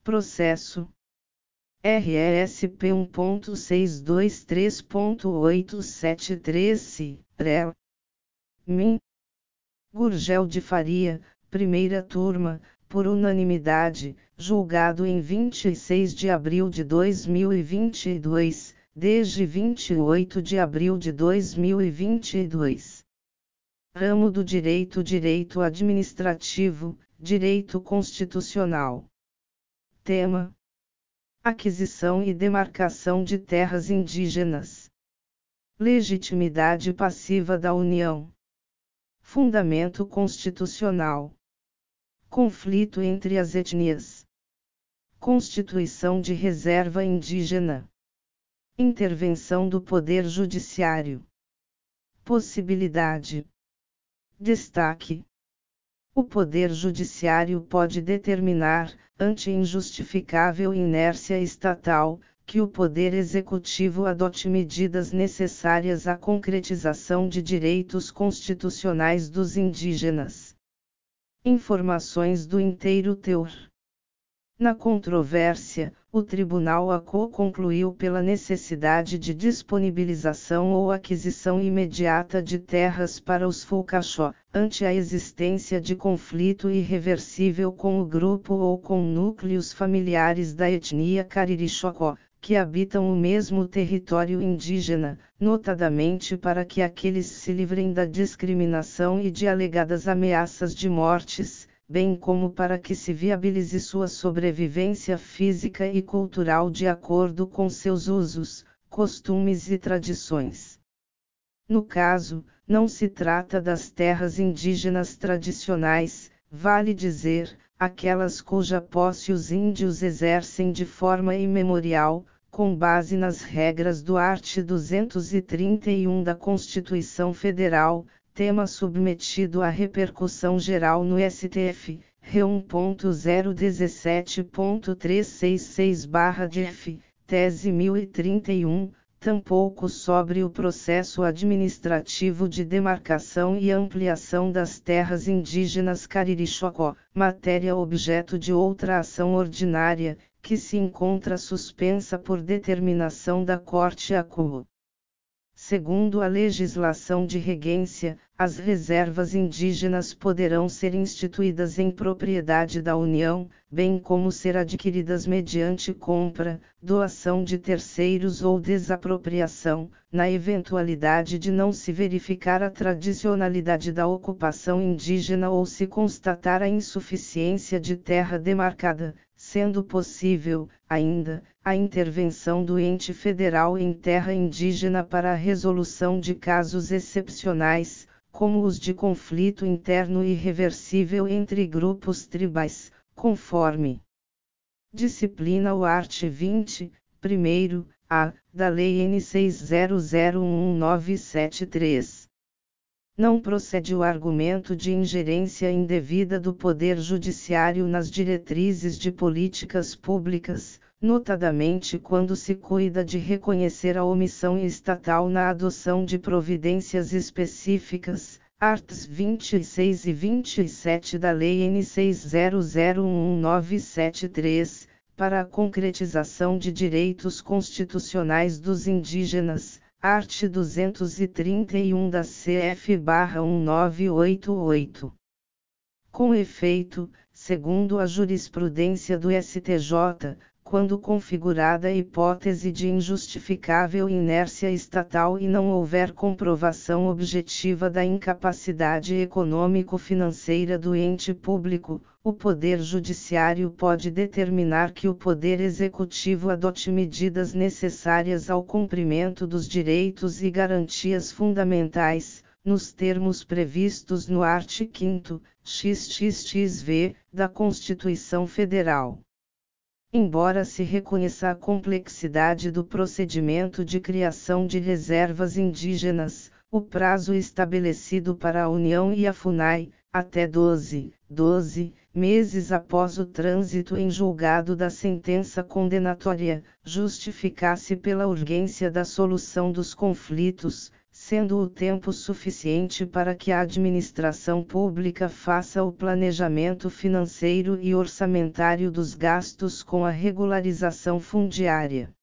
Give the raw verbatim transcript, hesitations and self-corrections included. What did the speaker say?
processo R E S P um ponto seis dois três ponto oito sete três C, R E L, Min. Gurgel de Faria, primeira turma, por unanimidade, julgado em vinte e seis de abril de dois mil e vinte e dois, desde vinte e oito de abril de dois mil e vinte e dois. Ramo do Direito Direito Administrativo, Direito Constitucional. Tema: aquisição e demarcação de terras indígenas. Legitimidade passiva da União. Fundamento constitucional. Conflito entre as etnias. Constituição de reserva indígena. Intervenção do Poder Judiciário. Possibilidade. Destaque: o Poder Judiciário pode determinar, ante injustificável inércia estatal, que o Poder Executivo adote medidas necessárias à concretização de direitos constitucionais dos indígenas. Informações do inteiro teor. Na controvérsia, o Tribunal A C O concluiu pela necessidade de disponibilização ou aquisição imediata de terras para os Fulcaxó, ante a existência de conflito irreversível com o grupo ou com núcleos familiares da etnia Cariri-Xocó, que habitam o mesmo território indígena, notadamente para que aqueles se livrem da discriminação e de alegadas ameaças de mortes, bem como para que se viabilize sua sobrevivência física e cultural de acordo com seus usos, costumes e tradições. No caso, não se trata das terras indígenas tradicionais, vale dizer, aquelas cuja posse os índios exercem de forma imemorial, com base nas regras do art. duzentos e trinta e um da Constituição Federal, tema submetido à repercussão geral no S T F, R um ponto zero dezessete ponto trezentos e sessenta e seis barra D F, tese mil e trinta e um, tampouco sobre o processo administrativo de demarcação e ampliação das terras indígenas Cariri-Xocó, matéria objeto de outra ação ordinária, que se encontra suspensa por determinação da Corte A C O. Segundo a legislação de regência, as reservas indígenas poderão ser instituídas em propriedade da União, bem como ser adquiridas mediante compra, doação de terceiros ou desapropriação, na eventualidade de não se verificar a tradicionalidade da ocupação indígena ou se constatar a insuficiência de terra demarcada, sendo possível, ainda, a intervenção do ente federal em terra indígena para a resolução de casos excepcionais, como os de conflito interno irreversível entre grupos tribais, conforme disciplina o art. vinte, primeiro, A, da Lei N seis zero zero um nove sete três. Não procede o argumento de ingerência indevida do Poder Judiciário nas diretrizes de políticas públicas, notadamente quando se cuida de reconhecer a omissão estatal na adoção de providências específicas, arts. vinte e seis e vinte e sete da Lei N seis zero zero um nove sete três, para a concretização de direitos constitucionais dos indígenas, art. duzentos e trinta e um da C F barra mil novecentos e oitenta e oito. Com efeito, segundo a jurisprudência do S T J, quando configurada a hipótese de injustificável inércia estatal e não houver comprovação objetiva da incapacidade econômico-financeira do ente público, o Poder Judiciário pode determinar que o Poder Executivo adote medidas necessárias ao cumprimento dos direitos e garantias fundamentais, nos termos previstos no artigo quinto, x x x v, da Constituição Federal. Embora se reconheça a complexidade do procedimento de criação de reservas indígenas, o prazo estabelecido para a União e a FUNAI, até doze, doze meses após o trânsito em julgado da sentença condenatória, justificasse pela urgência da solução dos conflitos, sendo o tempo suficiente para que a administração pública faça o planejamento financeiro e orçamentário dos gastos com a regularização fundiária.